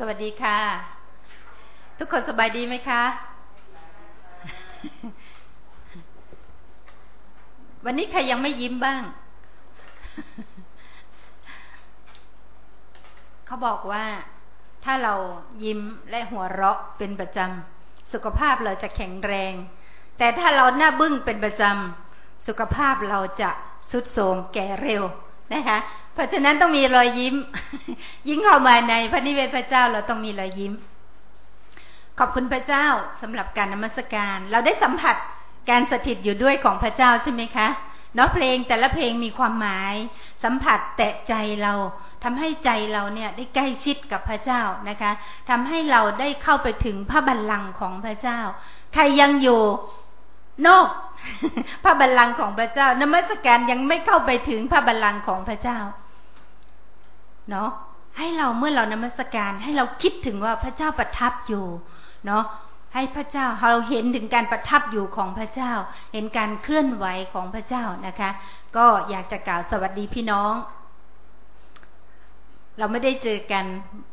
สวัสดีค่ะทุกคนสบายดีไหมคะ วันนี้ใครยังไม่ยิ้มบ้าง เขาบอกว่าถ้าเรายิ้มและหัวเราะเป็นประจำสุขภาพเราจะแข็งแรงแต่ถ้าเราหน้าบึ้งเป็นประจำสุขภาพเราจะทรุดโทรมแก่เร็วนะคะเพราะฉะนั้นต้องมีรอยยิ้ม ยิ่งเข้ามาในพระนิเวศพระเจ้าเราต้องมีรอยยิ้มขอบคุณพระเจ้าสำหรับการนมัสการเราได้สัมผัสการสถิตอยู่ด้วยของพระเจ้าใช่ไหมคะเนาะเพลงแต่ละเพลงมีความหมายสัมผัสแตะใจเราทำให้ใจเราเนี่ยได้ใกล้ชิดกับพระเจ้านะคะทำให้เราได้เข้าไปถึงพระบัลลังก์ของพระเจ้าใครยังอยู่นอก พระบัลลังก์ของพระเจ้านมัสการยังไม่เข้าไปถึงพระบัลลังก์ของพระเจ้าเนาะให้เราเมื่อเรานมัสการให้เราคิดถึงว่าพระเจ้าประทับอยู่เนาะให้พระเจ้าเราเห็นถึงการประทับอยู่ของพระเจ้าเห็นการเคลื่อนไหวของพระเจ้านะคะก็อยากจะกล่าวสวัสดีพี่น้องเราไม่ได้เจอกัน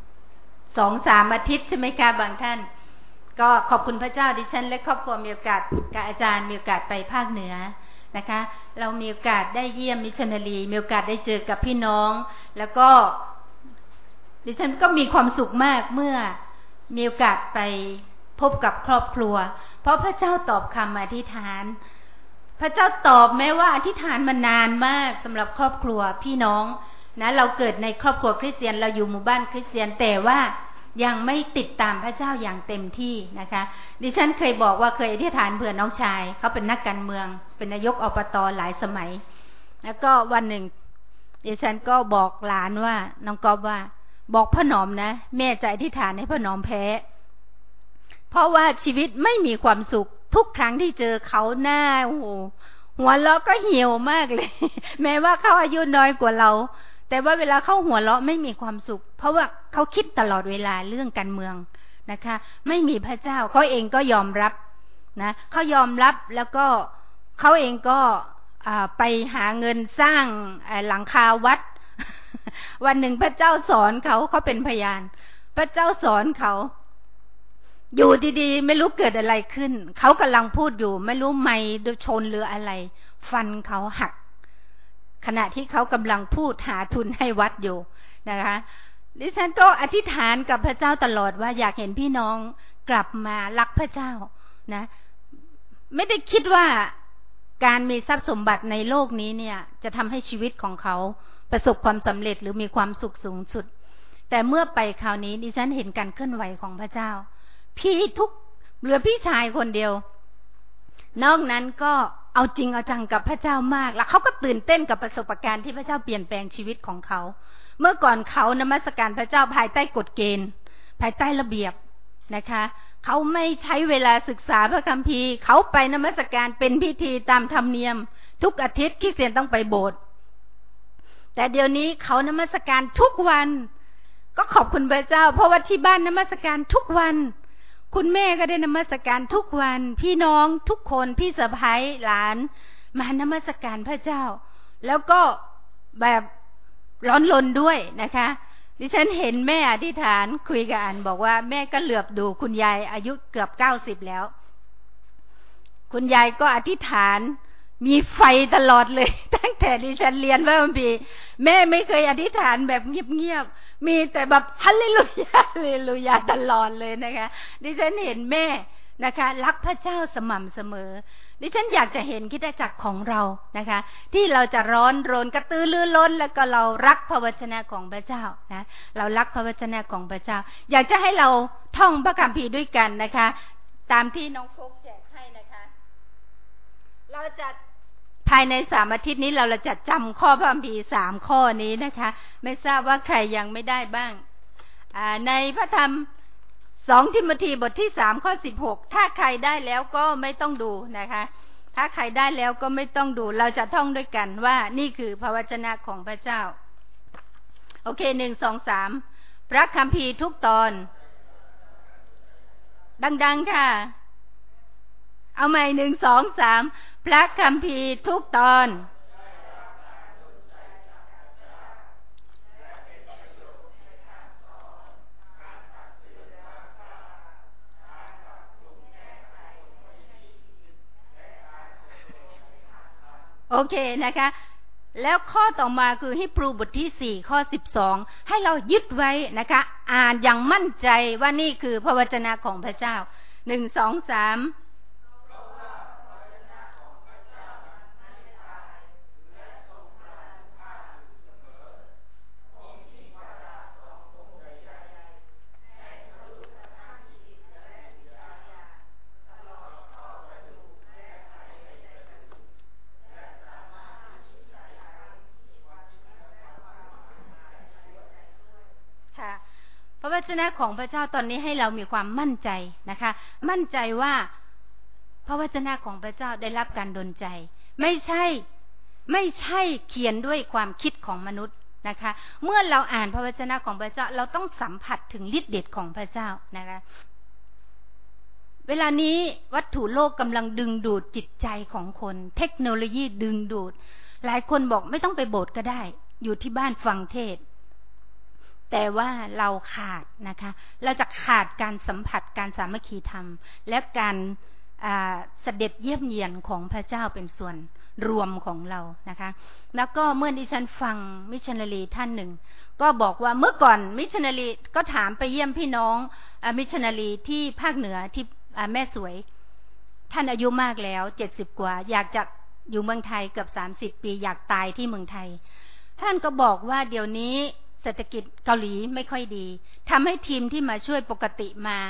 2-3 อาทิตย์ใช่ไหมคะบางท่านก็ขอบคุณพระเจ้าดิฉันและครอบครัวมีโอกาสกับอาจารย์มีโอกาสไปภาคเหนือนะคะเรามีโอกาสได้เยี่ยมมิชชันนารีมีโอกาสได้เจอกับพี่น้องแล้วก็ดิฉันก็มีความสุขมากเมื่อมีโอกาสไปพบกับครอบครัวเพราะพระเจ้าตอบคำอธิษฐานพระเจ้าตอบแม้ว่าอธิษฐานมานานมากสำหรับครอบครัวพี่น้องนะเราเกิดในครอบครัวคริสเตียนเราอยู่หมู่บ้านคริสเตียนแต่ว่ายังไม่ติดตามพระเจ้าอย่างเต็มที่นะคะดิฉันเคยบอกว่าเคยอธิษฐานเผื่อน้องชายเขาเป็นนักการเมืองเป็นนายกอบต.หลายสมัยแล้วก็วันหนึ่งดิฉันก็บอกหลานว่าน้องกอบว่าบอกพ่อหนอมนะแม่จะอธิษฐานให้พ่อหนอมแพ้เพราะว่าชีวิตไม่มีความสุขทุกครั้งที่เจอเขาหน้าโอ้โหหัวเราะก็เหี่ยวมากเลย แม้ว่าเขาอายุน้อยกว่าเราแต่ว่าเวลาเขาหัวเราะไม่มีความสุขเพราะว่าเขาคิดตลอดเวลาเรื่องการเมืองนะคะไม่มีพระเจ้าเขาเองก็ยอมรับนะเขายอมรับแล้วก็เขาเองก็ไปหาเงินสร้างหลังคาวัด วันหนึ่งพระเจ้าสอนเขาเป็นพยานพระเจ้าสอนเขาอยู่ดีๆไม่รู้เกิดอะไรขึ้นเขากำลังพูดอยู่ไม่รู้ไมค์ชนหรืออะไรฟันเขาหักขณะที่เขากำลังพูดหาทุนให้วัดอยู่นะคะดิฉันก็อธิษฐานกับพระเจ้าตลอดว่าอยากเห็นพี่น้องกลับมารักพระเจ้านะไม่ได้คิดว่าการมีทรัพย์สมบัติในโลกนี้เนี่ยจะทำให้ชีวิตของเขาประสบความสำเร็จหรือมีความสุขสูงสุดแต่เมื่อไปคราวนี้ดิฉันเห็นการเคลื่อนไหวของพระเจ้าเหลือพี่ชายคนเดียวนอกนั้นก็เอาจริงเอาจังกับพระเจ้ามากแล้วเขาก็ตื่นเต้นกับประสบการณ์ที่พระเจ้าเปลี่ยนแปลงชีวิตของเขาเมื่อก่อนเขานมัสการพระเจ้าภายใต้กฎเกณฑ์ภายใต้ระเบียบนะคะเขาไม่ใช้เวลาศึกษาพระคัมภีร์เขาไปนมัสการเป็นพิธีตามธรรมเนียมทุกอาทิตย์คริสเตียนต้องไปโบสถ์แต่เดี๋ยวนี้เขานมัสการทุกวันก็ขอบคุณพระเจ้าเพราะว่าที่บ้านนมัสการทุกวันคุณแม่ก็ได้นมัสการทุกวันพี่น้องทุกคนพี่สะใภ้หลานมานมัสการพระเจ้าแล้วก็แบบร้อนรนด้วยนะคะดิฉันเห็นแม่อธิษฐานคุยกับอันบอกว่าแม่ก็เหลือบดูคุณยายอายุเกือบ90แล้วคุณยายก็อธิษฐานมีไฟตลอดเลยตั้งแต่ดิฉันเรียนพระคัมภีร์แม่ไม่เคยอธิษฐานแบบเงียบๆมีแต่แบบฮัลเลลูยาฮัลเลลูยาตลอดเลยนะคะดิฉันเห็นแม่นะคะรักพระเจ้าสม่ำเสมอดิฉันอยากจะเห็นคริสตจักรของเรานะคะที่เราจะร้อนรนกระตือรือร้นแล้วก็เรารักพระวจนะของพระเจ้านะเรารักพระวจนะของพระเจ้าอยากจะให้เราท่องพระคัมภีร์ด้วยกันนะคะตามที่น้องโฟกแจกให้นะคะเราจะภายใน3 อาทิตย์นี้เราจะจำข้อพระคัมภีร์3 ข้อนี้นะคะไม่ทราบว่าใครยังไม่ได้บ้างในพระธรรม2 ทิโมธีบทที่3 ข้อ 16ถ้าใครได้แล้วก็ไม่ต้องดูนะคะถ้าใครได้แล้วก็ไม่ต้องดูเราจะท่องด้วยกันว่านี่คือพระวจนะของพระเจ้าโอเค1 2 3พระคัมภีร์ทุกตอนดังๆค่ะเอาใหม่1 2 3พระคัมภีร์ทุกตอนเคนะคะ แล้วข้อต่อมาคือฮีบรูบทที่4ข้อ12ให้เรายึดไว้นะคะอ่านอย่างมั่นใจว่านี่คือพระวจนะของพระเจ้า1 2 3พระวจนะของพระเจ้าตอนนี้ให้เรามีความมั่นใจนะคะมั่นใจว่าพระวจนะของพระเจ้าได้รับการดลใจไม่ใช่เขียนด้วยความคิดของมนุษย์นะคะเมื่อเราอ่านพระวจนะของพระเจ้าเราต้องสัมผัสถึงฤทธิ์เดชของพระเจ้านะคะเวลานี้วัตถุโลกกำลังดึงดูดจิตใจของคนเทคโนโลยีดึงดูดหลายคนบอกไม่ต้องไปโบสถ์ก็ได้อยู่ที่บ้านฟังเทศน์แต่ว่าเราขาดนะคะเราจะขาดการสัมผัสการสามัคคีธรรมและการเสด็จเยี่ยมเยียนของพระเจ้าเป็นส่วนรวมของเรานะคะแล้วก็เมื่อดิฉันฟังมิชชันนารีท่านหนึ่งก็บอกว่าเมื่อก่อนมิชชันนารีก็ถามไปเยี่ยมพี่น้องมิชชันนารีที่ภาคเหนือที่แม่สวยท่านอายุมากแล้ว70กว่าอยากจะอยู่เมืองไทยเกือบ30ปีอยากตายที่เมืองไทยท่านก็บอกว่าเดี๋ยวนี้เศรษฐกิจเกาหลีไม่ค่อยดีทำให้ทีมที่มาช่วยปกติมา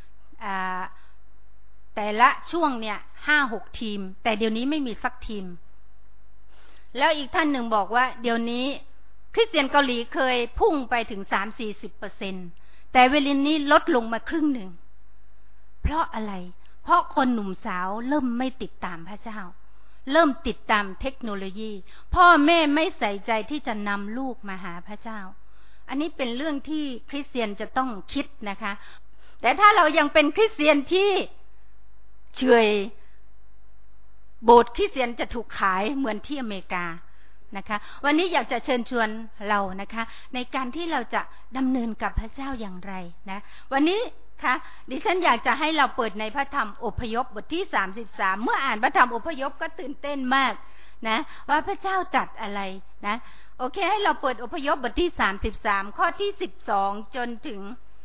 แต่ละช่วงเนี่ย 5-6 ทีมแต่เดี๋ยวนี้ไม่มีสักทีมแล้วอีกท่านหนึ่งบอกว่าเดี๋ยวนี้คริสเตียนเกาหลีเคยพุ่งไปถึง 3-40% แต่เวลานี้ลดลงมาครึ่งหนึ่งเพราะอะไรเพราะคนหนุ่มสาวเริ่มไม่ติดตามพระเจ้าเริ่มติดตามเทคโนโลยีพ่อแม่ไม่ใส่ใจที่จะนำลูกมาหาพระเจ้าอันนี้เป็นเรื่องที่คริสเตียนจะต้องคิดนะคะแต่ถ้าเรายังเป็นคริสเตียนที่เฉยโบสถ์คริสเตียนจะถูกขายเหมือนที่อเมริกานะคะวันนี้อยากจะเชิญชวนเรานะคะในการที่เราจะดำเนินกับพระเจ้าอย่างไรนะวันนี้ค่ะดิฉันอยากจะให้เราเปิดในพระธรรมอพยพบทที่33เมื่ออ่านพระธรรมอพยพก็ตื่นเต้นมากนะว่าพระเจ้าตรัสอะไรนะโอเคให้เราเปิดอพยพบทที่33ข้อที่12จนถึง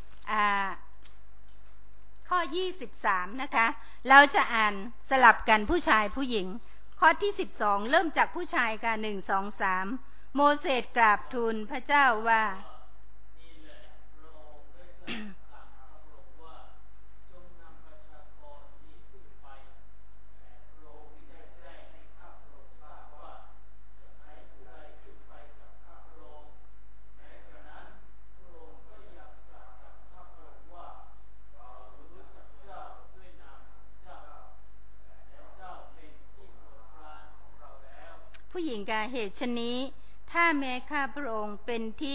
ข้อ23นะคะเราจะอ่านสลับกันผู้ชายผู้หญิงข้อที่12เริ่มจากผู้ชายค่ะ1 2 3โมเสสกราบทูลพระเจ้าว่าผู้หญิงกาเหตุชนี้ถ้าแม้ข้าพระองค์เป็นที่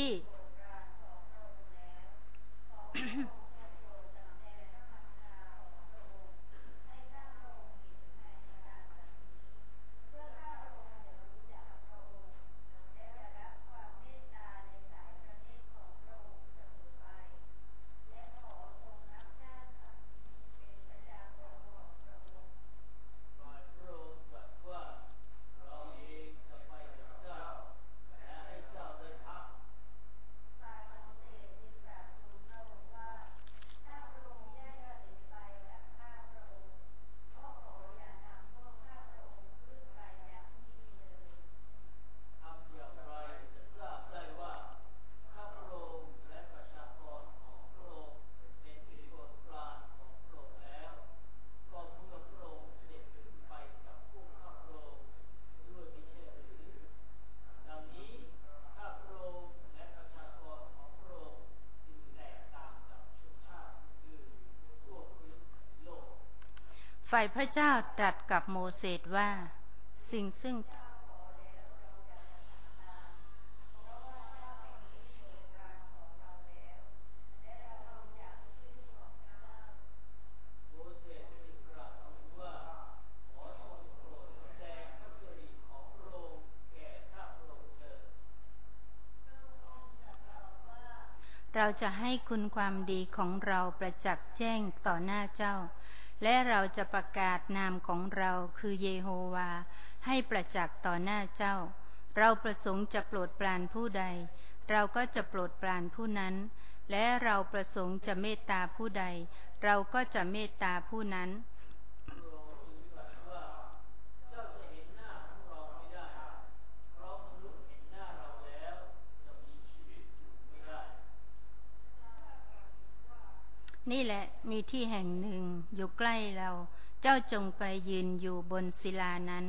ฝ่ายพระเจ้าตรัสกับโมเสสว่าสิ่งซึ่งเราจะให้คุณความดีของเราประจักษ์แจ้งต่อหน้าเจ้าและเราจะประกาศนามของเราคือเยโฮวาให้ประจักษ์ต่อหน้าเจ้าเราประสงค์จะโปรดปรานผู้ใดเราก็จะโปรดปรานผู้นั้นและเราประสงค์จะเมตตาผู้ใดเราก็จะเมตตาผู้นั้นนี่แหละมีที่แห่งหนึ่งอยู่ใกล้เราเจ้าจงไปยืนอยู่บนศิลานั้น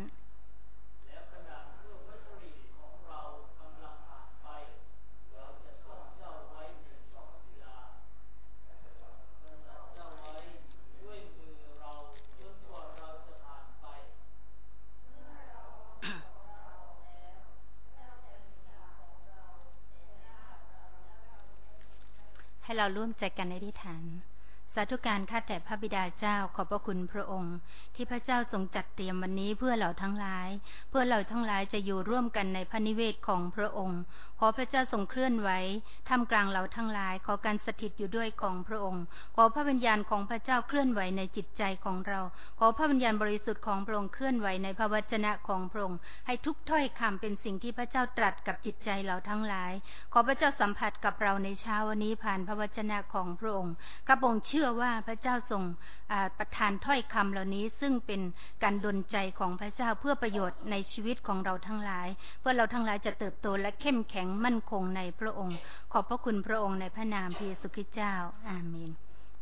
ให้เราร่วมใจกันอธิษฐานสาธุการข้าแต่พระบิดาเจ้าขอบพระคุณพระองค์ที่พระเจ้าทรงจัดเตรียมวันนี้เพื่อเราทั้งหลายเพื่อเราทั้งหลายจะอยู่ร่วมกันในพระนิเวศของพระองค์ขอพระเจ้าทรงเคลื่อนไหวท่ามกลางเราทั้งหลายขอการสถิตอยู่ด้วยของพระองค์ขอพระวิญญาณของพระเจ้าเคลื่อนไหวในจิตใจของเราขอพระวิญญาณบริสุทธิ์ของพระองค์เคลื่อนไหวในพระวจนะของพระองค์ให้ทุกถ้อยคำเป็นสิ่งที่พระเจ้าตรัสกับจิตใจเราทั้งหลายขอพระเจ้าสัมผัสกับเราในเช้าวันนี้ผ่านพระวจนะของพระองค์ข้าพระองค์เชื่อว่าพระเจ้าทรงประทานถ้อยคำเหล่านี้ซึ่งเป็นการดลใจของพระเจ้าเพื่อประโยชน์ในชีวิตของเราทั้งหลายเพื่อเราทั้งหลายจะเติบโตและเข้มแข็งมั่นคงในพระองค์ขอบพระคุณพระองค์ในพระนามพระเยซูคริสต์เจ้าอาเมน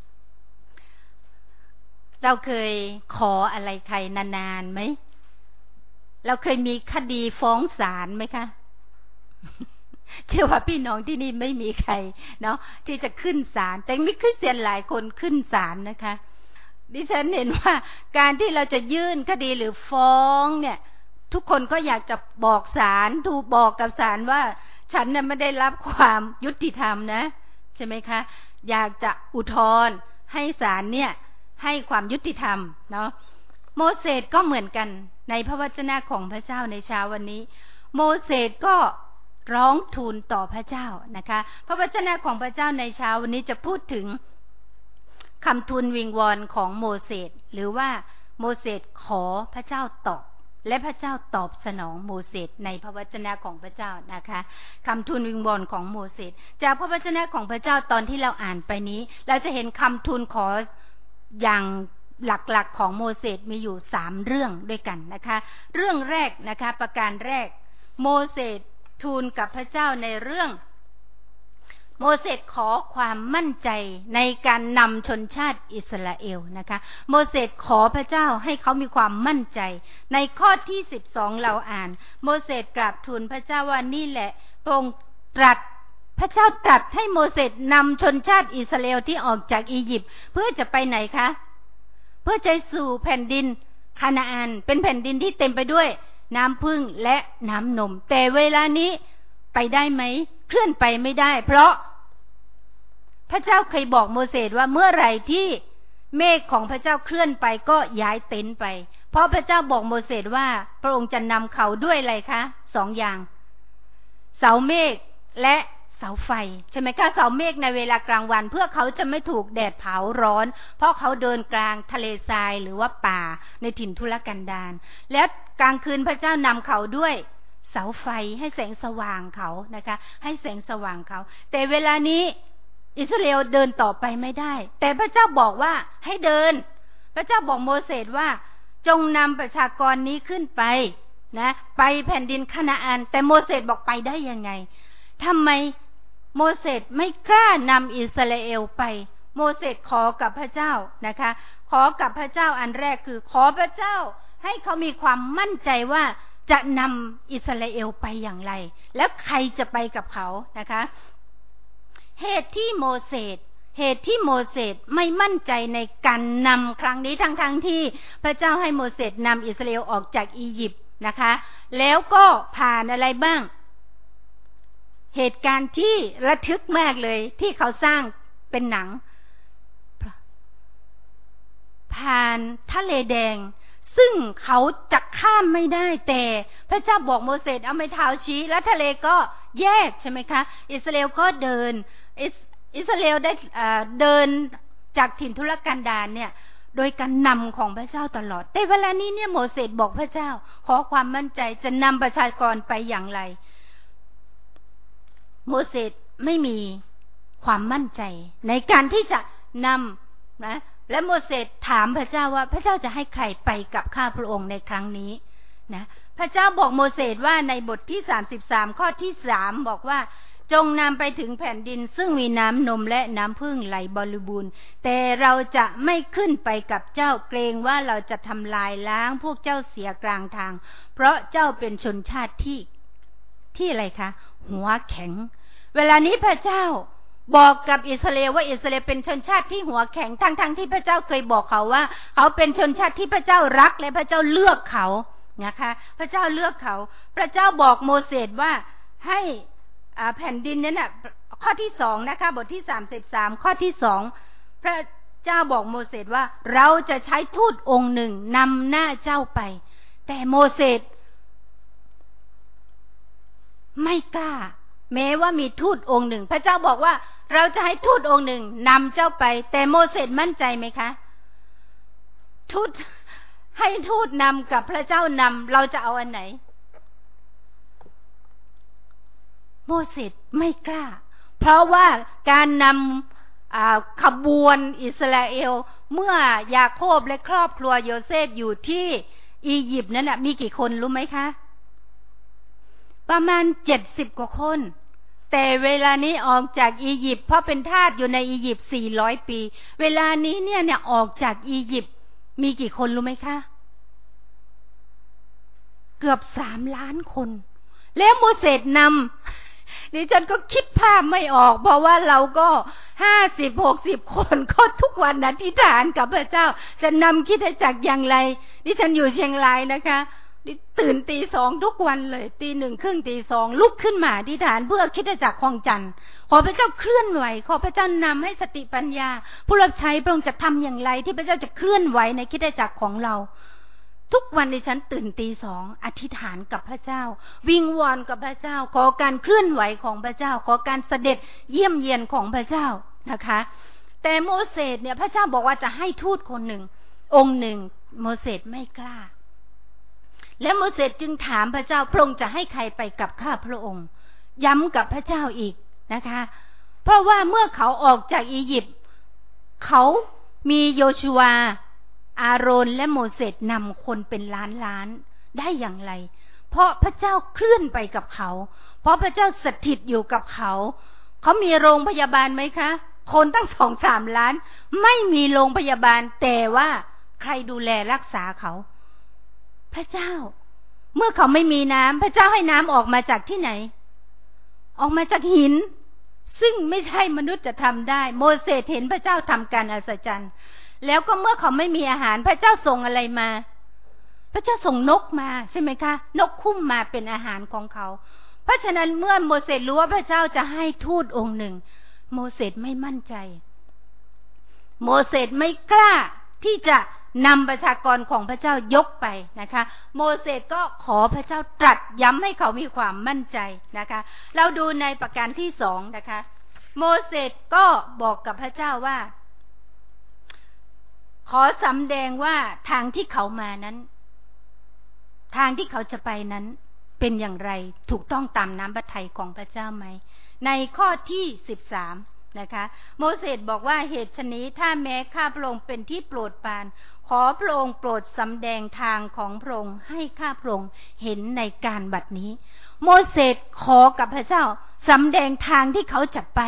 เราเคยขออะไรใครนานๆไหมเราเคยมีคดีฟ้องศาลไหมคะเชื่อว่าพี่น้องที่นี่ไม่มีใครเนาะที่จะขึ้นศาลแต่มีคริสเตียนหลายคนขึ้นศาลนะคะดิฉันเห็นว่าการที่เราจะยื่นคดีหรือฟ้องเนี่ยทุกคนก็อยากจะบอกศาลถูกบอกกับศาลว่าฉันเนี่ยไม่ได้รับความยุติธรรมนะใช่ไหมคะอยากจะอุทธรณ์ให้ศาลเนี่ยให้ความยุติธรรมเนาะโมเสสก็เหมือนกันในพระวจนะของพระเจ้าในเช้าวันนี้โมเสสก็ร้องทูลต่อพระเจ้านะคะพระวจนะของพระเจ้าในเช้าวันนี้จะพูดถึงคำทูลวิงวอนของโมเสสหรือว่าโมเสสขอพระเจ้าตอบและพระเจ้าตอบสนองโมเสสในพระวจนะของพระเจ้านะคะคำทูลวิงวอนของโมเสสจากพระวจนะของพระเจ้าตอนที่เราอ่านไปนี้เราจะเห็นคำทูลขออย่างหลักๆของโมเสสมีอยู่3เรื่องด้วยกันนะคะเรื่องแรกนะคะประการแรกโมเสสทูลกับพระเจ้าในเรื่องโมเสสขอความมั่นใจในการนำชนชาติอิสราเอลนะคะโมเสสขอพระเจ้าให้เขามีความมั่นใจในข้อที่12เราอ่านโมเสสกราบทูลพระเจ้าว่านี่แหละพระองค์ตรัสพระเจ้าตรัสให้โมเสสนำชนชาติอิสราเอลที่ออกจากอียิปต์เพื่อจะไปไหนคะเพื่อจะสู่แผ่นดินคานาอันเป็นแผ่นดินที่เต็มไปด้วยน้ำพึ่งและน้ำนมแต่เวลานี้ไปได้ไหมเคลื่อนไปไม่ได้เพราะพระเจ้าเคยบอกโมเสสว่าเมื่อไหร่ที่เมฆของพระเจ้าเคลื่อนไปก็ย้ายเต็นท์ไปเพราะพระเจ้าบอกโมเสสว่าพระองค์จะนำเขาด้วยอะไรคะ2 อย่างเสาเมฆและเสาไฟใช่ไหมคะเสาเมฆในเวลากลางวันเพื่อเขาจะไม่ถูกแดดเผาร้อนเพราะเขาเดินกลางทะเลทรายหรือว่าป่าในถิ่นทุรกันดารและกลางคืนพระเจ้านำเขาด้วยเสาไฟให้แสงสว่างเขานะคะให้แสงสว่างเขาแต่เวลานี้อิสราเอลเดินต่อไปไม่ได้แต่พระเจ้าบอกว่าให้เดินพระเจ้าบอกโมเสสว่าจงนำประชากรนี้ขึ้นไปนะไปแผ่นดินคานาอันแต่โมเสสบอกไปได้ยังไงทำไมโมเสสไม่กล้านำอิสราเอลไปโมเสสขอกับพระเจ้านะคะขอกับพระเจ้าอันแรกคือขอพระเจ้าให้เขามีความมั่นใจว่าจะนำอิสราเอลไปอย่างไรแล้วใครจะไปกับเขานะคะเหตุที่โมเสสไม่มั่นใจในการนำครั้งนี้ทั้งที่พระเจ้าให้โมเสสนำอิสราเอลออกจากอียิปต์นะคะแล้วก็ผ่านอะไรบ้างเหตุการณ์ที่ระทึกมากเลยที่เขาสร้างเป็นหนังผ่านทะเลแดงซึ่งเขาจะข้ามไม่ได้แต่พระเจ้าบอกโมเสสเอาไม้เท้าชี้แล้วทะเลก็แยกใช่ไหมคะอิสราเอลก็เดินอิสราเอลได้เดินจากถิ่นทุรกันดารเนี่ยโดยการนำของพระเจ้าตลอดแต่เวลานี้เนี่ยโมเสสบอกพระเจ้าขอความมั่นใจจะนำประชากรไปอย่างไรโมเสสไม่มีความมั่นใจในการที่จะนำนะและโมเสสถามพระเจ้าว่าพระเจ้าจะให้ใครไปกับข้าพระองค์ในครั้งนี้นะพระเจ้าบอกโมเสสว่าในบทที่33ข้อที่3บอกว่าจงนำไปถึงแผ่นดินซึ่งมีน้ำนมและน้ำผึ้งไหลบริบูรณ์แต่เราจะไม่ขึ้นไปกับเจ้าเกรงว่าเราจะทำลายล้างพวกเจ้าเสียกลางทางเพราะเจ้าเป็นชนชาติที่อะไรคะหัวแข็งเวลานี้พระเจ้าบอกกับอิสราเอลว่าอิสราเอลเป็นชนชาติที่หัวแข็งทั้งที่พระเจ้าเคยบอกเขาว่าเขาเป็นชนชาติที่พระเจ้ารักและพระเจ้าเลือกเขานะคะพระเจ้าเลือกเขาพระเจ้าบอกโมเสสว่าให้แผ่นดินนั้นน่ะข้อที่2นะคะบทที่33ข้อที่2พระเจ้าบอกโมเสสว่าเราจะใช้ทูตองค์หนึ่งนำหน้าเจ้าไปแต่โมเสสไม่กล้าแม้ว่ามีทูตองค์หนึ่งพระเจ้าบอกว่าเราจะให้ทูตองค์หนึ่งนำเจ้าไปแต่โมเสสมั่นใจไหมคะทูตให้ทูตนำกับพระเจ้านำเราจะเอาอันไหนโมเสสไม่กล้าเพราะว่าการนำขบวนอิสราเอลเมื่อยาโคบและครอบครัวโยเซฟอยู่ที่อียิปต์นั้นมีกี่คนรู้ไหมคะประมาณ70กว่าคนแต่เวลานี้ออกจากอียิปต์เพราะเป็นทาสอยู่ในอียิปต์400ปีเวลานี้เนี่ยออกจากอียิปต์มีกี่คนรู้ไหมคะเกือบ3 ล้านคนแล้วโมเสสนำดิฉันก็คิดภาพไม่ออกเพราะว่าเราก็50-60 คนก็ทุกวันอธิษฐานกับพระเจ้าจะนำคริสตจักรอย่างไรดิฉันอยู่เชียงรายนะคะตื่นตี 2ทุกวันเลยตี 1 ครึ่งตี 2ลุกขึ้นมาอธิษฐานเพื่อคริสตจักรคลองจันทน์ขอพระเจ้าเคลื่อนไหวขอพระเจ้านำให้สติปัญญาผู้รับใช้พระองค์จะทำอย่างไรที่พระเจ้าจะเคลื่อนไหวในคริสตจักรของเราทุกวันดิฉันตื่นตี 2อธิษฐานกับพระเจ้าวิงวอนกับพระเจ้าขอการเคลื่อนไหวของพระเจ้าขอการเสด็จเยี่ยมเยียนของพระเจ้านะคะแต่โมเสสเนี่ยพระเจ้าบอกว่าจะให้ทูตคนหนึ่งองค์หนึ่งโมเสสไม่กล้าแล้วโมเสสจึงถามพระเจ้าพระองค์จะให้ใครไปกับข้าพระองค์ย้ำกับพระเจ้าอีกนะคะเพราะว่าเมื่อเขาออกจากอียิปต์เขามีโยชูวาอาโรนและโมเสสนำคนเป็นล้านได้อย่างไรเพราะพระเจ้าเคลื่อนไปกับเขาเพราะพระเจ้าสถิตอยู่กับเขาเขามีโรงพยาบาลไหมคะคนตั้ง 2-3 ล้านไม่มีโรงพยาบาลแต่ว่าใครดูแลรักษาเขาพระเจ้าเมื่อเขาไม่มีน้ำพระเจ้าให้น้ำออกมาจากที่ไหนออกมาจากหินซึ่งไม่ใช่มนุษย์จะทำได้โมเสสเห็นพระเจ้าทำการอัศจรรย์แล้วก็เมื่อเขาไม่มีอาหารพระเจ้าส่งอะไรมาพระเจ้าส่งนกมาใช่ไหมคะนกคุ้มมาเป็นอาหารของเขาเพราะฉะนั้นเมื่อโมเสสรู้ว่าพระเจ้าจะให้ทูตองค์หนึ่งโมเสสไม่มั่นใจโมเสสไม่กล้าที่จะนำประชากรของพระเจ้ายกไปนะคะโมเสสก็ขอพระเจ้าตรัสย้ำให้เขามีความมั่นใจนะคะเราดูในประการที่2นะคะโมเสสก็บอกกับพระเจ้าว่าขอสำแดงว่าทางที่เขามานั้นทางที่เขาจะไปนั้นเป็นอย่างไรถูกต้องตามน้ำพระทัยของพระเจ้าไหมในข้อที่13นะคะโมเสสบอกว่าเหตุฉะนี้ถ้าแม้ข้าพระองค์เป็นที่โปรดปรานขอพระองค์โปรดสำแดงทางของพระองค์ให้ข้าพระองค์เห็นในการบัดนี้โมเสสขอกับพระเจ้าสำแดงทางที่เขาจะไป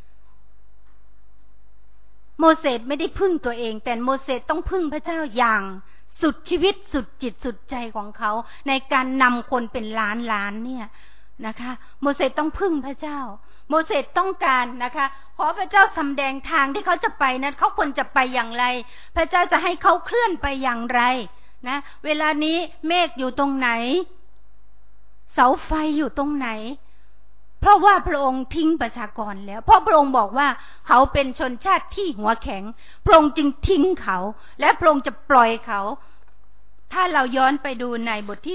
โมเสสไม่ได้พึ่งตัวเองแต่โมเสสต้องพึ่งพระเจ้าอย่างสุดชีวิตสุดจิตสุดใจของเขาในการนำคนเป็นล้านเนี่ยนะคะโมเสสต้องพึ่งพระเจ้าโมเสสต้องการนะคะขอพระเจ้าสำแดงทางที่เขาจะไปนั้นเขาควรจะไปอย่างไรพระเจ้าจะให้เขาเคลื่อนไปอย่างไรนะเวลานี้เมฆอยู่ตรงไหนเสาไฟอยู่ตรงไหนเพราะว่าพระองค์ทิ้งประชากรแล้วเพราะพระองค์บอกว่าเขาเป็นชนชาติที่หัวแข็งพระองค์จึงทิ้งเขาและพระองค์จะปล่อยเขาถ้าเราย้อนไปดูในบทที่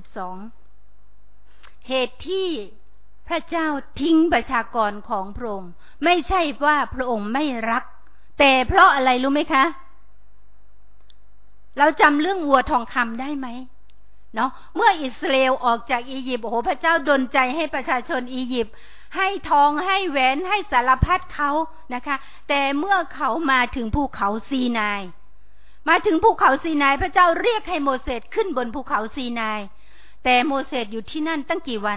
32เหตุที่พระเจ้าทิ้งประชากรของพระองค์ไม่ใช่ว่าพระองค์ไม่รักแต่เพราะอะไรรู้ไหมคะเราจำเรื่องวัวทองคำได้ไหมเนาะเมื่ออิสราเอลออกจากอียิปต์โอ้โหพระเจ้าดลใจให้ประชาชนอียิปต์ให้ทองให้แหวนให้สารพัดเขานะคะแต่เมื่อเขามาถึงภูเขาซีนายพระเจ้าเรียกให้โมเสสขึ้นบนภูเขาซีนายแต่โมเสสอยู่ที่นั่นตั้งกี่วัน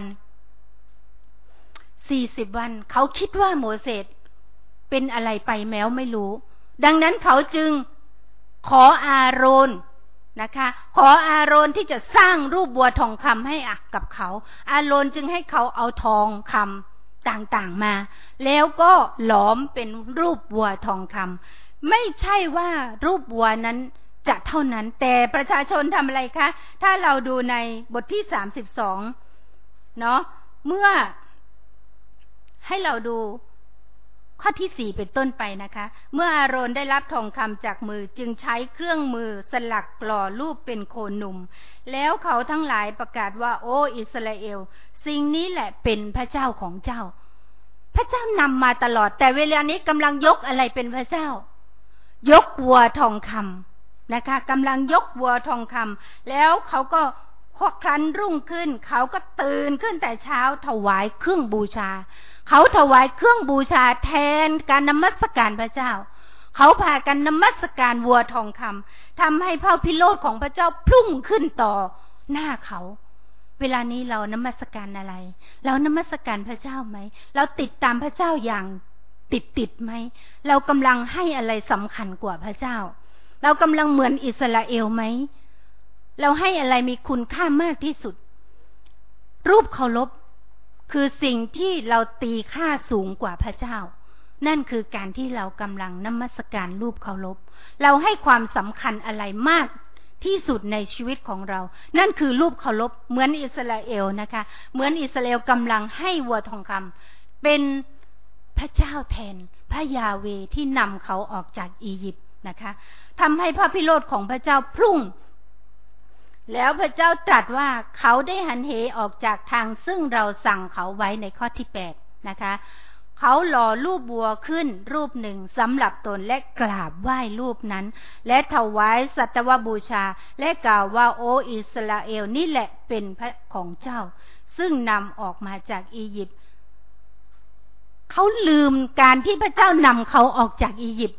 40 วันเขาคิดว่าโมเสสเป็นอะไรไปแม้วไม่รู้ดังนั้นเขาจึงขออาโรนนะคะขออาโรนที่จะสร้างรูปวัวทองคำให้กับเขาอาโรนจึงให้เขาเอาทองคำต่างๆมาแล้วก็หลอมเป็นรูปวัวทองคำไม่ใช่ว่ารูปวัวนั้นจะเท่านั้นแต่ประชาชนทำอะไรคะถ้าเราดูในบทที่32เนาะเมื่อให้เราดูข้อที่4เป็นต้นไปนะคะเมื่ออาโรนได้รับทองคำจากมือจึงใช้เครื่องมือสลักหล่อรูปเป็นโคนหนุ่มแล้วเขาทั้งหลายประกาศว่าโอ้อิสราเอลสิ่งนี้แหละเป็นพระเจ้าของเจ้าพระเจ้านำมาตลอดแต่เวลานี้กำลังยกอะไรเป็นพระเจ้ายกวัวทองคำนะคะกำลังยกวัวทองคำแล้วเขาก็ครั้นรุ่งขึ้นเขาก็ตื่นขึ้นแต่เช้าถวายเครื่องบูชาเขาถวายเครื่องบูชาแทนการนมัสการพระเจ้าเขาพากันนมัสการวัวทองคำทำให้พระพิโรธของพระเจ้าพุ่งขึ้นต่อหน้าเขาเวลานี้เรานมัสการอะไรเรานมัสการพระเจ้าไหมเราติดตามพระเจ้าอย่างติดไหมเรากำลังให้อะไรสำคัญกว่าพระเจ้าเรากำลังเหมือนอิสราเอลไหมเราให้อะไรมีคุณค่ามากที่สุดรูปเคารพคือสิ่งที่เราตีค่าสูงกว่าพระเจ้านั่นคือการที่เรากำลังนมัสการรูปเคารพเราให้ความสำคัญอะไรมากที่สุดในชีวิตของเรานั่นคือรูปเคารพเหมือนอิสราเอลนะคะเหมือนอิสราเอลกำลังให้วัวทองคำเป็นพระเจ้าแทนพระยาเวห์ที่นำเขาออกจากอียิปต์นะคะทำให้พระพิโรธของพระเจ้าพุ่งแล้วพระเจ้าตรัสว่าเขาได้หันเหออกจากทางซึ่งเราสั่งเขาไว้ในข้อที่8นะคะเขาหล่อรูปวัวขึ้นรูปหนึ่งสำหรับตนและกราบไหว้รูปนั้นและถวายสัตวบูชาและกล่าวว่าโอ้อิสราเอลนี่แหละเป็นพระของเจ้าซึ่งนำออกมาจากอียิปต์เขาลืมการที่พระเจ้านำเขาออกจากอียิปต์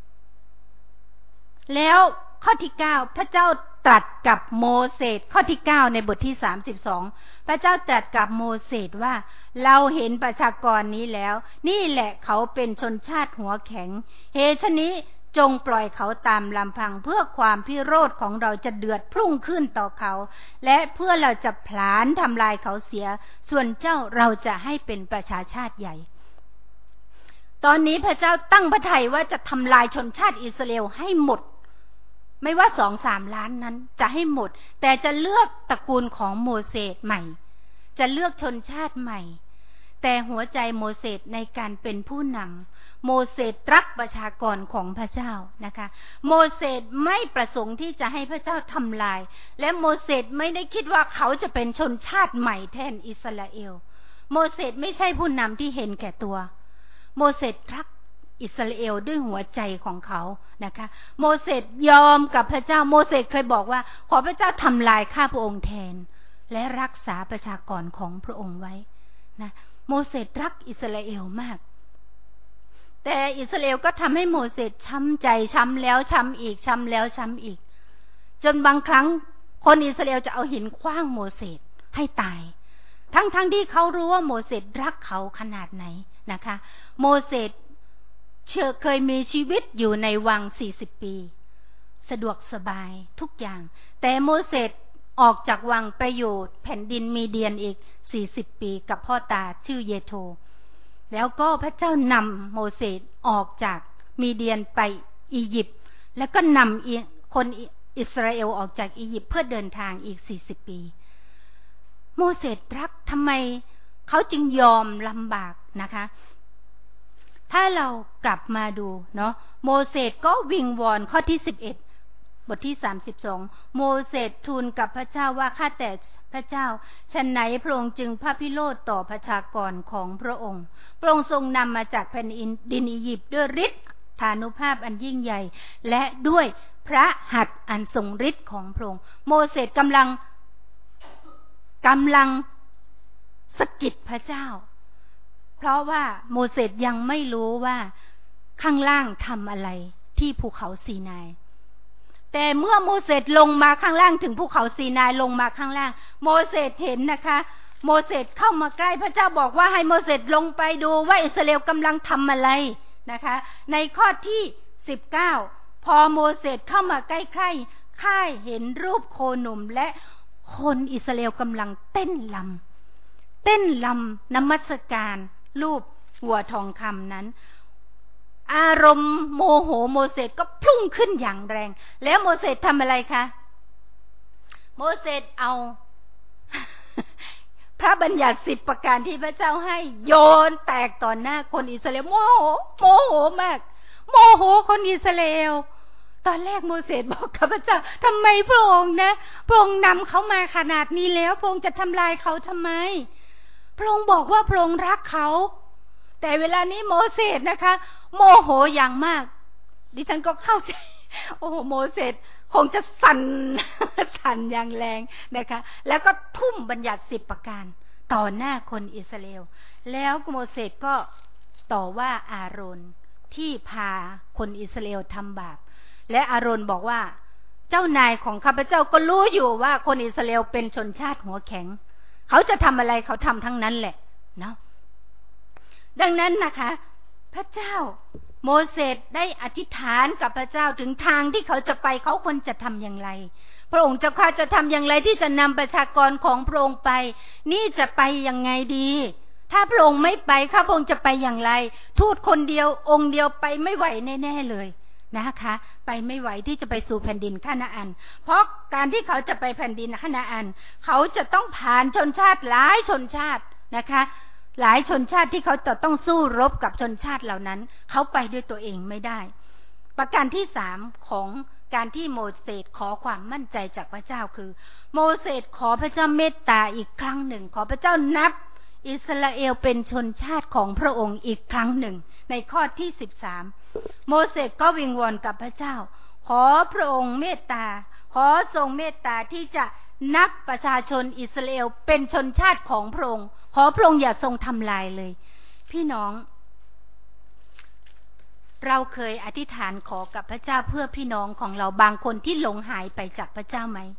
แล้วข้อที่9พระเจ้าตรัสกับโมเสสข้อที่9ในบทที่32พระเจ้าตรัสกับโมเสสว่าเราเห็นประชากรนี้แล้วนี่แหละเขาเป็นชนชาติหัวแข็งเหตุฉะนี้จงปล่อยเขาตามลำพังเพื่อความพิโรธของเราจะเดือดพุ่งขึ้นต่อเขาและเพื่อเราจะผลาญทำลายเขาเสียส่วนเจ้าเราจะให้เป็นประชาชาติใหญ่ตอนนี้พระเจ้าตั้งพระทัยว่าจะทำลายชนชาติอิสราเอลให้หมดไม่ว่า 2-3 ล้านนั้นจะให้หมดแต่จะเลือกตระกูลของโมเสสใหม่จะเลือกชนชาติใหม่แต่หัวใจโมเสสในการเป็นผู้นำโมเสสรักประชากรของพระเจ้านะคะโมเสสไม่ประสงค์ที่จะให้พระเจ้าทำลายและโมเสสไม่ได้คิดว่าเขาจะเป็นชนชาติใหม่แทนอิสราเอลโมเสสไม่ใช่ผู้นำที่เห็นแก่ตัวโมเสสรักอิสราเอลด้วยหัวใจของเขานะคะโมเสสยอมกับพระเจ้าโมเสสเคยบอกว่าขอพระเจ้าทำลายข้าพระองค์แทนและรักษาประชากรของพระองค์ไว้นะโมเสสรักอิสราเอลมากแต่อิสราเอลก็ทำให้โมเสสช้ำใจช้ำแล้วช้ำอีกช้ำแล้วช้ำอีกจนบางครั้งคนอิสราเอลจะเอาหินขว้างโมเสสให้ตายทั้งที่เขารู้ว่าโมเสสรักเขาขนาดไหนนะคะโมเสสเคยมีชีวิตอยู่ในวัง40 ปีสะดวกสบายทุกอย่างแต่โมเสสออกจากวังไปอยู่แผ่นดินมีเดียนอีก40 ปีกับพ่อตาชื่อเยโธแล้วก็พระเจ้านำโมเสสออกจากมีเดียนไปอียิปต์แล้วก็นำคนอิสราเอลออกจากอียิปต์เพื่อเดินทางอีก40 ปีโมเสสรักทำไมเขาจึงยอมลำบากนะคะถ้าเรากลับมาดูเนาะโมเสสก็วิงวอนข้อที่11บทที่32โมเสสทูลกับพระเจ้าว่าข้าแต่พระเจ้าฉันไหนพระองค์จึงพระพิโรธต่อประชากรของพระองค์พระองค์ทรงนำมาจากแผ่นดินอียิปต์ด้วยฤทธิ์ฐานุภาพอันยิ่งใหญ่และด้วยพระหัตถ์อันทรงฤทธิ์ของพระองค์โมเสสกำลังสะกิดพระเจ้าเพราะว่าโมเสสยังไม่รู้ว่าข้างล่างทำอะไรที่ภูเขาซีนายแต่เมื่อโมเสสลงมาข้างล่างถึงภูเขาซีนายลงมาข้างล่างโมเสสเห็นนะคะโมเสสเข้ามาใกล้พระเจ้าบอกว่าให้โมเสสลงไปดูว่าอิสราเอลกำลังทำอะไรนะคะในข้อที่19พอโมเสสเข้ามาใกล้ๆข้าเห็นรูปโคหนุ่มและคนอิสราเอลกำลังเต้นลำนมัสการรูปวัวทองคำนั้นอารมณ์โมโหโมเสสก็พุ่งขึ้นอย่างแรงแล้วโมเสสทำอะไรคะโมเสสเอา พระบัญญัติ10ประการที่พระเจ้าให้โยนแตกต่อหน้าคนอิสราเอลโมโหมากโมโหคนอิสราเอลตอนแรกโมเสสบอกกับพระเจ้าทำไมพระองค์นำเขามาขนาดนี้แล้วพระองค์จะทำลายเขาทำไมพระองค์บอกว่าพระองค์รักเขาแต่เวลานี้โมเสสนะคะโมโหอย่างมากดิฉันก็เข้าใจโอ้โหโมเสสคงจะสั่นอย่างแรงนะคะแล้วก็ทุ่มบัญญัติ10ประการต่อหน้าคนอิสราเอลแล้วโมเสสก็ต่อว่าอาโรนที่พาคนอิสราเอลทำบาปและอาโรนบอกว่าเจ้านายของข้าพเจ้าก็รู้อยู่ว่าคนอิสราเอลเป็นชนชาติหัวแข็งเขาจะทำอะไรเขาทำทั้งนั้นแหละเนาะดังนั้นนะคะพระเจ้าโมเสสได้อธิษฐานกับพระเจ้าถึงทางที่เขาจะไปเขาควรจะทำอย่างไรพระองค์เจ้าข้าจะทำอย่างไรที่จะนำประชากรของพระองค์ไปนี่จะไปยังไงดีถ้าพระองค์ไม่ไปข้าพระองค์จะไปอย่างไรทูตคนเดียวองค์เดียวไปไม่ไหวแน่ๆเลยนะคะไปไม่ไหวที่จะไปสู่แผ่นดินคานาอันเพราะการที่เขาจะไปแผ่นดินคานาอันเขาจะต้องผ่านชนชาติหลายชนชาตินะคะหลายชนชาติที่เขาจะต้องสู้รบกับชนชาติเหล่านั้นเขาไปด้วยตัวเองไม่ได้ประการที่3ของการที่โมเสสขอความมั่นใจจากพระเจ้าคือโมเสสขอพระเจ้าเมตตาอีกครั้งหนึ่งขอพระเจ้านับอิสราเอลเป็นชนชาติของพระองค์อีกครั้งหนึ่งในข้อที่13โมเสสก็วิงวอนกับพระเจ้าขอพระองค์เมตตาขอทรงเมตตาที่จะนับประชาชนอิสราเอลเป็นชนชาติของพระองค์ขอพระองค์อย่าทรงทำลายเลยพี่น้องเราเคยอธิษฐานขอกับพระเจ้าเพื่อพี่น้องของเราบางคนที่หลงหายไปจากพระเจ้าไหม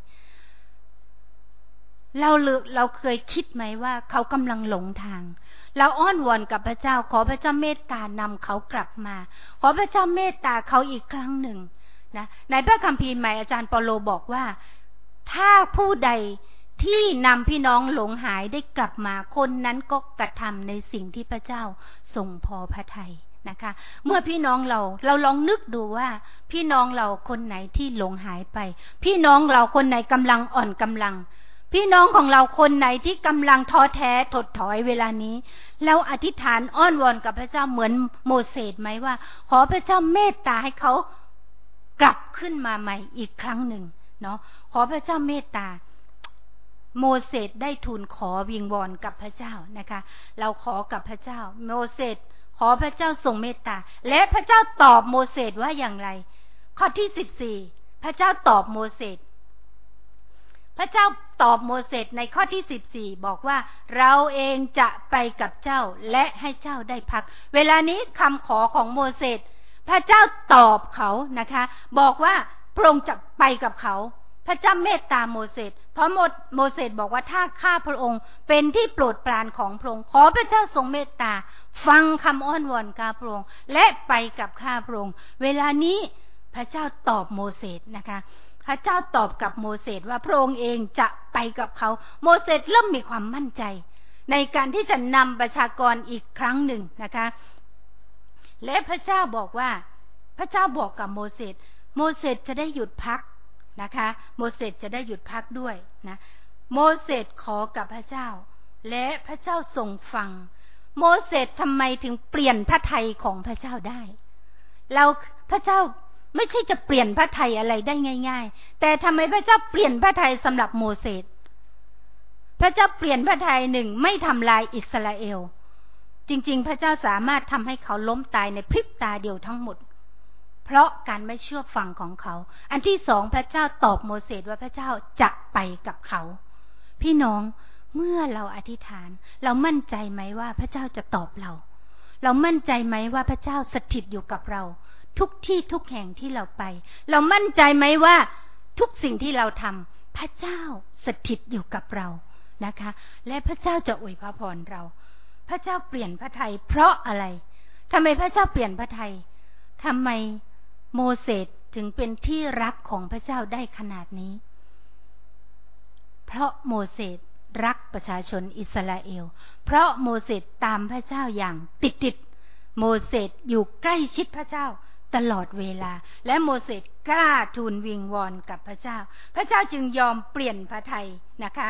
เราเคยคิดไหมว่าเขากำลังหลงทางเราอ้อนวอนกับพระเจ้าขอพระเจ้าเมตตานำเขากลับมาขอพระเจ้าเมตตาเขาอีกครั้งหนึ่งนะในพระคัมภีร์ใหม่อาจารย์เปาโลบอกว่าถ้าผู้ใดที่นำพี่น้องหลงหายได้กลับมาคนนั้นก็กระทำในสิ่งที่พระเจ้าทรงพอพระทัยนะคะเมื่อพี่น้องเราลองนึกดูว่าพี่น้องเราคนไหนที่หลงหายไปพี่น้องเราคนไหนกำลังอ่อนกำลังพี่น้องของเราคนไหนที่กำลังท้อแท้ถดถอยเวลานี้เราอธิษฐานอ้อนวอนกับพระเจ้าเหมือนโมเสสไหมว่าขอพระเจ้าเมตตาให้เขากลับขึ้นมาใหม่อีกครั้งหนึ่งเนาะขอพระเจ้าเมตตาโมเสสได้ทูลขอวิงวอนกับพระเจ้านะคะเราขอกับพระเจ้าโมเสสขอพระเจ้าทรงเมตตาและพระเจ้าตอบโมเสสว่าอย่างไรข้อที่14พระเจ้าตอบโมเสสพระเจ้าตอบโมเสสในข้อที่14บอกว่าเราเองจะไปกับเจ้าและให้เจ้าได้พักเวลานี้คำขอของโมเสสพระเจ้าตอบเขานะคะบอกว่าพระองค์จะไปกับเขาพระเจ้าเมตตาโมเสสเพราะโมเสสบอกว่าถ้าข้าพระองค์เป็นที่โปรดปรานของพระองค์ขอพระเจ้าทรงเมตตาฟังคำอ้อนวอนข้าพระองค์และไปกับข้าพระองค์เวลานี้พระเจ้าตอบโมเสสนะคะพระเจ้าตอบกับโมเสสว่าพระองค์เองจะไปกับเขาโมเสสเริ่มมีความมั่นใจในการที่จะนำประชากรอีกครั้งหนึ่งนะคะและพระเจ้าบอกว่าพระเจ้าบอกกับโมเสสจะได้หยุดพักนะคะโมเสสจะได้หยุดพักด้วยนะโมเสสขอกับพระเจ้าและพระเจ้าทรงฟังโมเสสทำไมถึงเปลี่ยนพระทัยของพระเจ้าได้พระเจ้าไม่ใช่จะเปลี่ยนพระทัยอะไรได้ง่ายๆแต่ทำไมพระเจ้าเปลี่ยนพระทัยสำหรับโมเสสพระเจ้าเปลี่ยนพระทัยหนึ่งไม่ทำลายอิสราเอลจริงๆพระเจ้าสามารถทำให้เขาล้มตายในพริบตาเดียวทั้งหมดเพราะการไม่เชื่อฟังของเขาอันที่สองพระเจ้าตอบโมเสสว่าพระเจ้าจะไปกับเขาพี่น้องเมื่อเราอธิษฐานเรามั่นใจไหมว่าพระเจ้าจะตอบเรามั่นใจไหมว่าพระเจ้าสถิตอยู่กับเราทุกที่ทุกแห่งที่เราไปเรามั่นใจไหมว่าทุกสิ่งที่เราทำพระเจ้าสถิตอยู่กับเรานะคะและพระเจ้าจะอวยพระพรเราพระเจ้าเปลี่ยนพระทัยเพราะอะไรทำไมพระเจ้าเปลี่ยนพระทัยทำไมโมเสสถึงเป็นที่รักของพระเจ้าได้ขนาดนี้เพราะโมเสสรักประชาชนอิสราเอลเพราะโมเสสตามพระเจ้าอย่างติดโมเสสอยู่ใกล้ชิดพระเจ้าตลอดเวลาและโมเสสกล้าทูลวิงวอนกับพระเจ้าพระเจ้าจึงยอมเปลี่ยนพระทัยนะคะ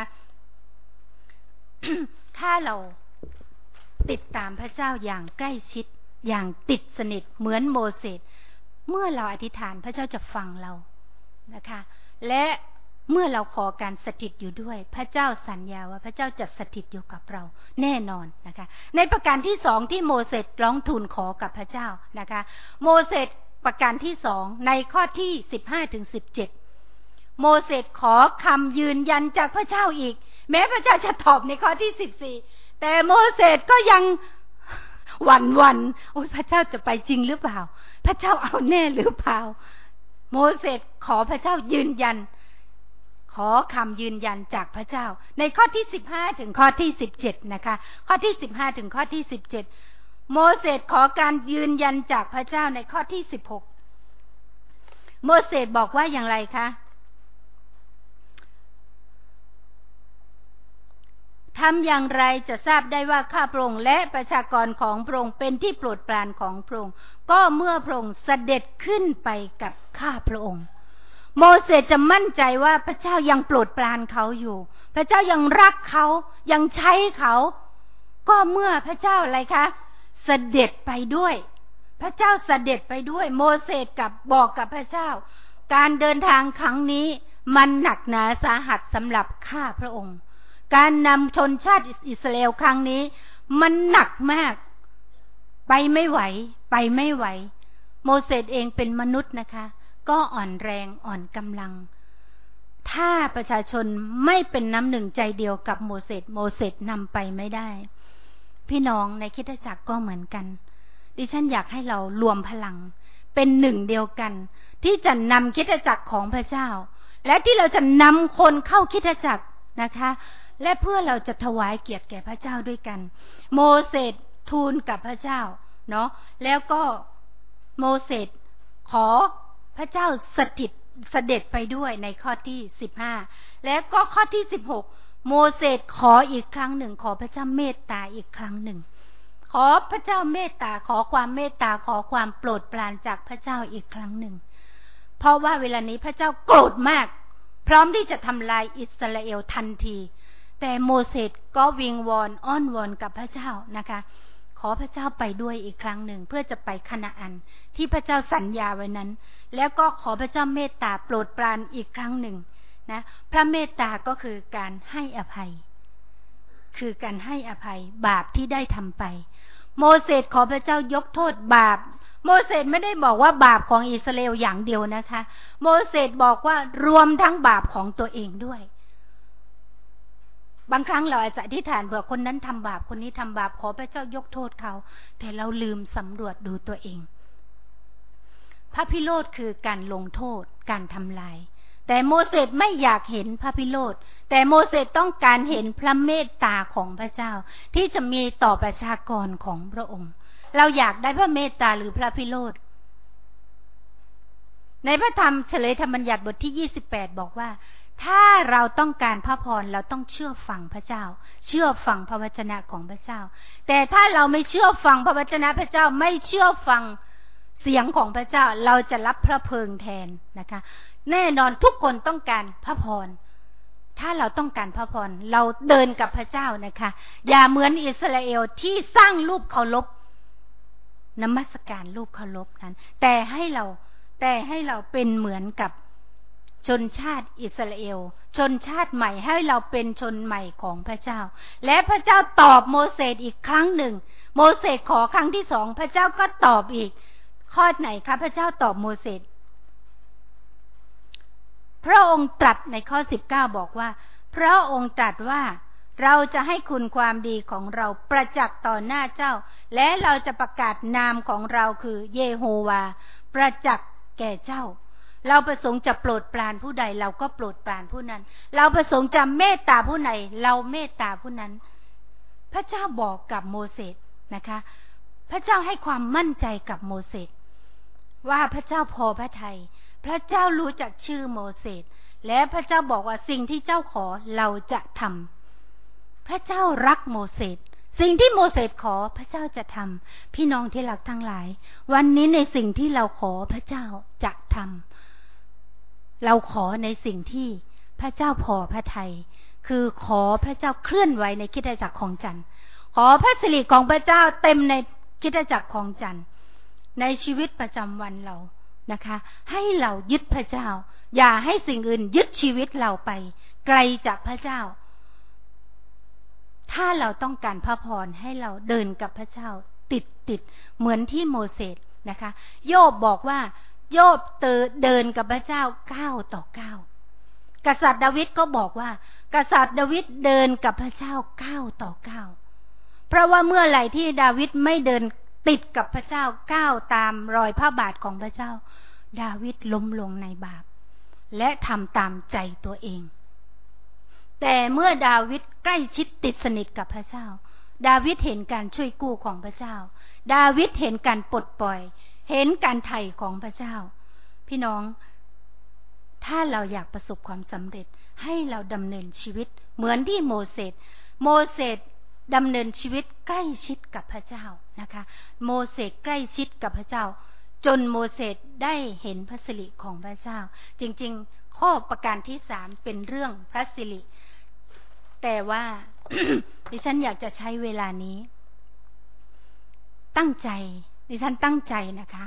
ถ้าเราติดตามพระเจ้าอย่างใกล้ชิดอย่างติดสนิทเหมือนโมเสสเมื่อเราอธิษฐานพระเจ้าจะฟังเรานะคะและเมื่อเราขอการสถิตอยู่ด้วยพระเจ้าสัญญาว่าพระเจ้าจะสถิตอยู่กับเราแน่นอนนะคะในประการที่สองที่โมเสสร้องทูลขอกับพระเจ้านะคะโมเสสประการที่สองในข้อที่15-17โมเสสขอคำยืนยันจากพระเจ้าอีกแม้พระเจ้าจะตอบในข้อที่14แต่โมเสสก็ยังหวั่นโอ๊ยพระเจ้าจะไปจริงหรือเปล่าพระเจ้าเอาแน่หรือเปล่าโมเสสขอพระเจ้ายืนยันขอคำยืนยันจากพระเจ้าในข้อที่15ถึงข้อที่17นะคะข้อที่15ถึงข้อที่17โมเสสขอการยืนยันจากพระเจ้าในข้อที่16โมเสสบอกว่าอย่างไรคะทำอย่างไรจะทราบได้ว่าข้าพระองค์และประชากรของพระองค์เป็นที่โปรดปรานของพระองค์ก็เมื่อพระองค์เสด็จขึ้นไปกับข้าพระองค์โมเสสจะมั่นใจว่าพระเจ้ายังโปรดปรานเขาอยู่พระเจ้ายังรักเขายังใช้เขาก็เมื่อพระเจ้าอะไรคะเสด็จไปด้วยพระเจ้าเสด็จไปด้วยโมเสสบอกกับพระเจ้าการเดินทางครั้งนี้มันหนักหนาสาหัสสำหรับข้าพระองค์การนำชนชาติอิสราเอลครั้งนี้มันหนักมากไปไม่ไหวโมเสสเองเป็นมนุษย์นะคะก็อ่อนแรงอ่อนกำลังถ้าประชาชนไม่เป็นน้ำหนึ่งใจเดียวกับโมเสสนำไปไม่ได้พี่น้องในคริสตจักรก็เหมือนกันดิฉันอยากให้เรารวมพลังเป็นหนึ่งเดียวกันที่จะนำคริสตจักรของพระเจ้าและที่เราจะนำคนเข้าคริสตจักรนะคะและเพื่อเราจะถวายเกียรติแก่พระเจ้าด้วยกันโมเสสทูลกับพระเจ้าเนาะแล้วก็โมเสสขอพระเจ้าเสด็จไปด้วยในข้อที่15และก็ข้อที่16โมเสสขออีกครั้งหนึ่งขอพระเจ้าเมตตาอีกครั้งหนึ่งขอพระเจ้าเมตตาขอความเมตตาขอความโปรดปรานจากพระเจ้าอีกครั้งหนึ่งเพราะว่าเวลานี้พระเจ้าโกรธมากพร้อมที่จะทำลายอิสราเอลทันทีแต่โมเสสก็วิงวอนอ้อนวอนกับพระเจ้านะคะขอพระเจ้าไปด้วยอีกครั้งหนึ่งเพื่อจะไปคานาอันที่พระเจ้าสัญญาไว้นั้นแล้วก็ขอพระเจ้าเมตตาโปรดปรานอีกครั้งหนึ่งนะพระเมตตาก็คือการให้อภัยคือการให้อภัยบาปที่ได้ทำไปโมเสสขอพระเจ้ายกโทษบาปโมเสสไม่ได้บอกว่าบาปของอิสราเอลอย่างเดียวนะคะโมเสสบอกว่ารวมทั้งบาปของตัวเองด้วยบางครั้งเราอาจจะอธิษฐานเผื่อคนนั้นทำบาปคนนี้ทำบาปขอพระเจ้ายกโทษเขาแต่เราลืมสำรวจดูตัวเองพระพิโรธคือการลงโทษการทำลายแต่โมเสสไม่อยากเห็นพระพิโรธแต่โมเสสต้องการเห็นพระเมตตาของพระเจ้าที่จะมีต่อประชากรของพระองค์เราอยากได้พระเมตตาหรือพระพิโรธในพระธรรมเฉลยธรรมบัญญัติบทที่28บอกว่าถ้าเราต้องการพระพรเราต้องเชื่อฟังพระเจ้าเชื่อฟังพระวจนะของพระเจ้าแต่ถ้าเราไม่เชื่อฟังพระวจนะพระเจ้าไม่เชื่อฟังเสียงของพระเจ้าเราจะรับพระเพลิงแทนนะคะแน่นอนทุกคนต้องการพระพรถ้าเราต้องการพระพรเราเดินกับพระเจ้านะคะอย่าเหมือนอิสราเอลที่สร้างรูปเคารพนมัสการรูปเคารพนั้นแต่ให้เราเป็นเหมือนกับชนชาติอิสราเอลชนชาติใหม่ให้เราเป็นชนใหม่ของพระเจ้าและพระเจ้าตอบโมเสสอีกครั้งหนึ่งโมเสสขอครั้งที่2พระเจ้าก็ตอบอีกข้อไหนคะพระเจ้าตอบโมเสสพระองค์ตรัสในข้อ19บอกว่าพระองค์ตรัสว่าเราจะให้คุณความดีของเราประจักษ์ต่อหน้าเจ้าและเราจะประกาศนามของเราคือเยโฮวาประจักษ์แก่เจ้าเราประสงค์จะโปรดปรานผู้ใดเราก็โปรดปรานผู้นั้นเราประสงค์จะเมตตาผู้ใดเราเมตตาผู้นั้นพระเจ้าบอกกับโมเสสนะคะพระเจ้าให้ความมั่นใจกับโมเสสว่าพระเจ้าพอพระทัยพระเจ้ารู้จักชื่อโมเสสและพระเจ้าบอกว่าสิ่งที่เจ้าขอเราจะทำพระเจ้ารักโมเสสสิ่งที่โมเสสขอพระเจ้าจะทำพี่น้องที่รักทั้งหลายวันนี้ในสิ่งที่เราขอพระเจ้าจะทำเราขอในสิ่งที่พระเจ้าพอพระทัยคือขอพระเจ้าเคลื่อนไหวในคริสตจักรของจันทร์ขอพระสิริของพระเจ้าเต็มในคริสตจักรของจันทร์ในชีวิตประจำวันเรานะคะให้เรายึดพระเจ้าอย่าให้สิ่งอื่นยึดชีวิตเราไปไกลจากพระเจ้าถ้าเราต้องการพระพรให้เราเดินกับพระเจ้าติดเหมือนที่โมเสสนะคะโยบบอกว่าโยบเดินกับพระเจ้า9 ต่อ 9กษัตริย์ดาวิดก็บอกว่ากษัตริย์ดาวิดเดินกับพระเจ้า9 ต่อ 9เพราะว่าเมื่อไหร่ที่ดาวิดไม่เดินติดกับพระเจ้าก้าวตามรอยพระบาทของพระเจ้าดาวิดล้มลงในบาปและทำตามใจตัวเองแต่เมื่อดาวิดใกล้ชิดติดสนิทกับพระเจ้าดาวิดเห็นการช่วยกู้ของพระเจ้าดาวิดเห็นการปลดปล่อยเห็นการไถ่ของพระเจ้าพี่น้องถ้าเราอยากประสบความสำเร็จให้เราดำเนินชีวิตเหมือนที่โมเสสดำเนินชีวิตใกล้ชิดกับพระเจ้านะคะโมเสสใกล้ชิดกับพระเจ้าจนโมเสสได้เห็นพระสิริของพระเจ้าจริงๆข้อประการที่3เป็นเรื่องพระสิริแต่ว่า ดิฉันอยากจะใช้เวลานี้ตั้งใจดิฉันตั้งใจนะคะ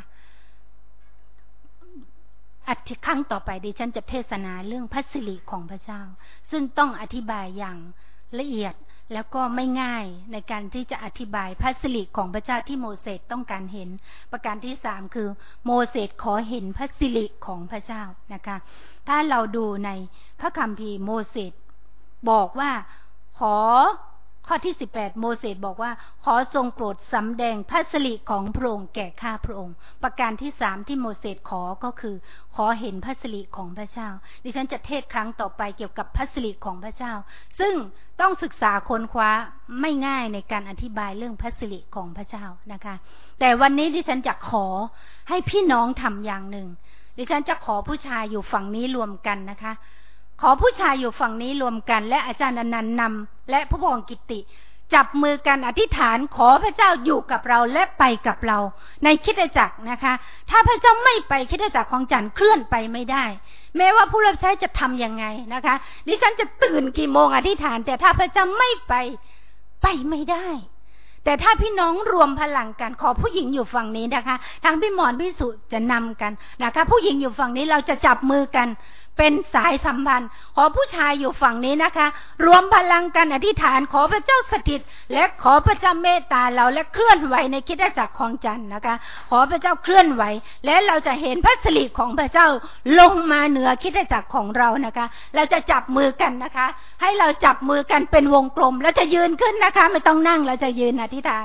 ครั้งต่อไปดิฉันจะเทศนาเรื่องพระสิริของพระเจ้าซึ่งต้องอธิบายอย่างละเอียดแล้วก็ไม่ง่ายในการที่จะอธิบายพระสิริของพระเจ้าที่โมเสสต้องการเห็นประการที่3คือโมเสสขอเห็นพระสิริของพระเจ้านะคะถ้าเราดูในพระคัมภีร์โมเสสบอกว่าขอข้อที่18โมเสสบอกว่าขอทรงโปรดสำแดงพระสิริของพระองค์แก่ข้าพระองค์ประการที่3ที่โมเสสขอก็คือขอเห็นพระสิริของพระเจ้าดิฉันจะเทศครั้งต่อไปเกี่ยวกับพระสิริของพระเจ้าซึ่งต้องศึกษาค้นคว้าไม่ง่ายในการอธิบายเรื่องพระสิริของพระเจ้านะคะแต่วันนี้ดิฉันจะขอให้พี่น้องทำอย่างหนึ่งดิฉันจะขอผู้ชายอยู่ฝั่งนี้รวมกันนะคะขอผู้ชายอยู่ฝั่งนี้รวมกันและอาจารย์อนันต์นำและพระพงศ์กิตติจับมือกันอธิษฐานขอพระเจ้าอยู่กับเราและไปกับเราในคริสตจักรนะคะถ้าพระเจ้าไม่ไปคริสตจักรของจันทร์เคลื่อนไปไม่ได้แม้ว่าผู้รับใช้จะทำยังไงนะคะดิฉันจะตื่นกี่โมงอธิษฐานแต่ถ้าพระเจ้าไม่ไปไม่ได้แต่ถ้าพี่น้องรวมพลังกันขอผู้หญิงอยู่ฝั่งนี้นะคะทางพี่หมอนพี่สุจะนำกันนะคะผู้หญิงอยู่ฝั่งนี้เราจะจับมือกันเป็นสายสัมพันธ์ขอผู้ชายอยู่ฝั่งนี้นะคะรวมพลังกันอธิษฐานขอพระเจ้าสถิตและขอพระเจ้าเมตตาเราและเคลื่อนไหวในคริสตจักรของจันทร์นะคะขอพระเจ้าเคลื่อนไหวและเราจะเห็นพระสิริของพระเจ้าลงมาเหนือคริสตจักรของเรานะคะเราจะจับมือกันนะคะให้เราจับมือกันเป็นวงกลมแล้วจะยืนขึ้นนะคะไม่ต้องนั่งเราจะยืนอธิษฐาน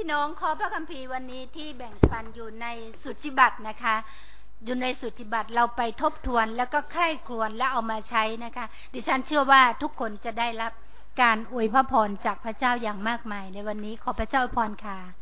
พี่น้องขอพระคัมภีร์วันนี้ที่แบ่งปันอยู่ในสุทธิบัตรนะคะอยู่ในสุทธิบัตรเราไปทบทวนแล้วก็ใคร่ครวญและเอามาใช้นะคะดิฉันเชื่อว่าทุกคนจะได้รับการอวยพระพรจากพระเจ้าอย่างมากมายในวันนี้ขอพระเจ้าอวยพรค่ะ